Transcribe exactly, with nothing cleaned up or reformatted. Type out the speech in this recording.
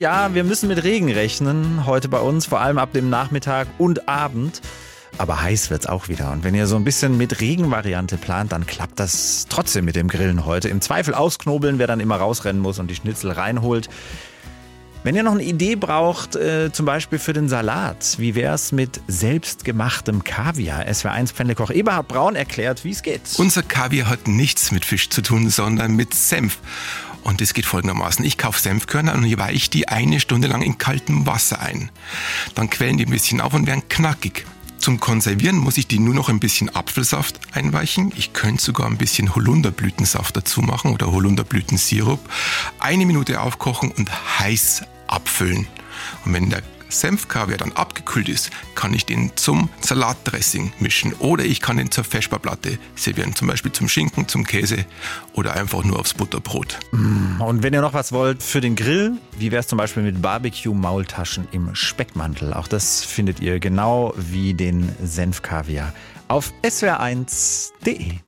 Ja, wir müssen mit Regen rechnen, heute bei uns, vor allem ab dem Nachmittag und Abend. Aber heiß wird's auch wieder. Und wenn ihr so ein bisschen mit Regenvariante plant, dann klappt das trotzdem mit dem Grillen heute. Im Zweifel ausknobeln, wer dann immer rausrennen muss und die Schnitzel reinholt. Wenn ihr noch eine Idee braucht, äh, zum Beispiel für den Salat, wie wär's mit selbstgemachtem Kaviar? S W R eins Pfändekoch Eberhard Braun erklärt, wie es geht. Unser Kaviar hat nichts mit Fisch zu tun, sondern mit Senf. Und es geht folgendermaßen. Ich kaufe Senfkörner und weiche ich die eine Stunde lang in kaltem Wasser ein. Dann quellen die ein bisschen auf und werden knackig. Zum Konservieren muss ich die nur noch ein bisschen Apfelsaft einweichen. Ich könnte sogar ein bisschen Holunderblütensaft dazu machen oder Holunderblütensirup. Eine Minute aufkochen und heiß abfüllen. Und wenn der Senfkaviar dann abgekühlt ist, kann ich den zum Salatdressing mischen oder ich kann den zur Vesperplatte servieren, zum Beispiel zum Schinken, zum Käse oder einfach nur aufs Butterbrot. Und wenn ihr noch was wollt für den Grill, wie wäre es zum Beispiel mit Barbecue-Maultaschen im Speckmantel? Auch das findet ihr genau wie den Senfkaviar auf S W R eins Punkt de.